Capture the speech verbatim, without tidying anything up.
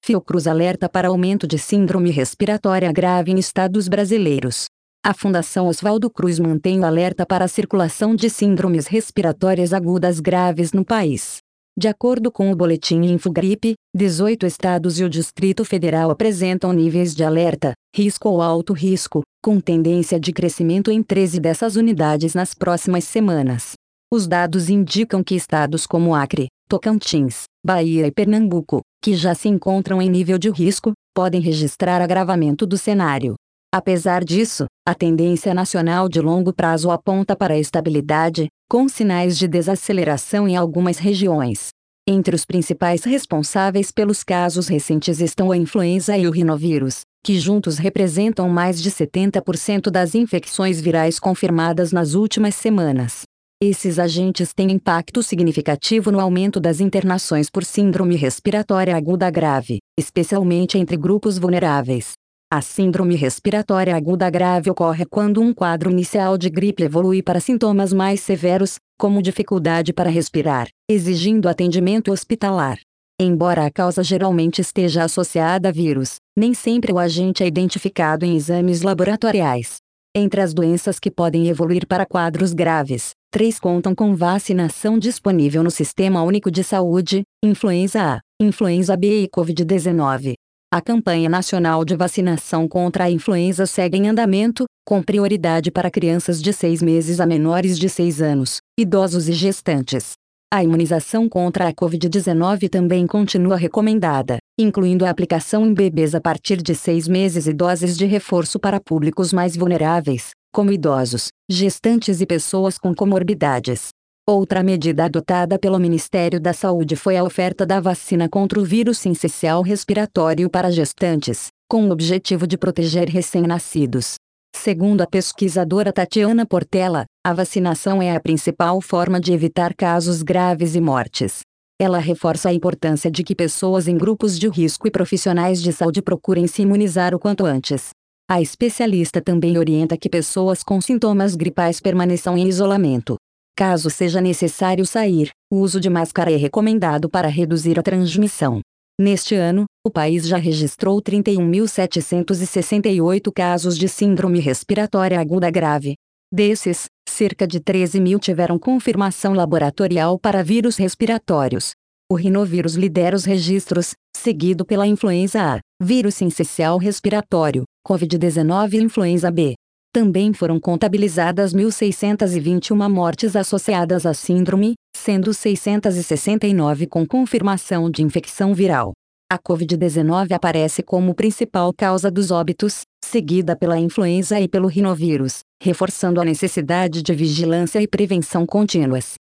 Fiocruz alerta para aumento de síndrome respiratória grave em estados brasileiros. A Fundação Oswaldo Cruz mantém o alerta para a circulação de síndromes respiratórias agudas graves no país. De acordo com o boletim Infogripe, dezoito estados e o Distrito Federal apresentam níveis de alerta, risco ou alto risco, com tendência de crescimento em treze dessas unidades nas próximas semanas. Os dados indicam que estados como Acre, Tocantins, Bahia e Pernambuco, que já se encontram em nível de risco, podem registrar agravamento do cenário. Apesar disso, a tendência nacional de longo prazo aponta para a estabilidade, com sinais de desaceleração em algumas regiões. Entre os principais responsáveis pelos casos recentes estão a influenza e o rinovírus, que juntos representam mais de setenta por cento das infecções virais confirmadas nas últimas semanas. Esses agentes têm impacto significativo no aumento das internações por síndrome respiratória aguda grave, especialmente entre grupos vulneráveis. A síndrome respiratória aguda grave ocorre quando um quadro inicial de gripe evolui para sintomas mais severos, como dificuldade para respirar, exigindo atendimento hospitalar. Embora a causa geralmente esteja associada a vírus, nem sempre o agente é identificado em exames laboratoriais. Entre as doenças que podem evoluir para quadros graves, três contam com vacinação disponível no Sistema Único de Saúde: influenza A, influenza B e covid dezenove. A campanha nacional de vacinação contra a influenza segue em andamento, com prioridade para crianças de seis meses a menores de seis anos, idosos e gestantes. A imunização contra a covid dezenove também continua recomendada, incluindo a aplicação em bebês a partir de seis meses e doses de reforço para públicos mais vulneráveis, como idosos, gestantes e pessoas com comorbidades. Outra medida adotada pelo Ministério da Saúde foi a oferta da vacina contra o vírus sincicial respiratório para gestantes, com o objetivo de proteger recém-nascidos. Segundo a pesquisadora Tatiana Portela, a vacinação é a principal forma de evitar casos graves e mortes. Ela reforça a importância de que pessoas em grupos de risco e profissionais de saúde procurem se imunizar o quanto antes. A especialista também orienta que pessoas com sintomas gripais permaneçam em isolamento. Caso seja necessário sair, o uso de máscara é recomendado para reduzir a transmissão. Neste ano, o país já registrou trinta e um mil setecentos e sessenta e oito casos de síndrome respiratória aguda grave. Desses, cerca de treze mil tiveram confirmação laboratorial para vírus respiratórios. O rinovírus lidera os registros, seguido pela influenza A, vírus sincicial respiratório, covid dezenove e influenza B. Também foram contabilizadas mil seiscentas e vinte e uma mortes associadas à síndrome, sendo seiscentas e sessenta e nove com confirmação de infecção viral. A covid dezenove aparece como principal causa dos óbitos, seguida pela influenza e pelo rinovírus, reforçando a necessidade de vigilância e prevenção contínuas.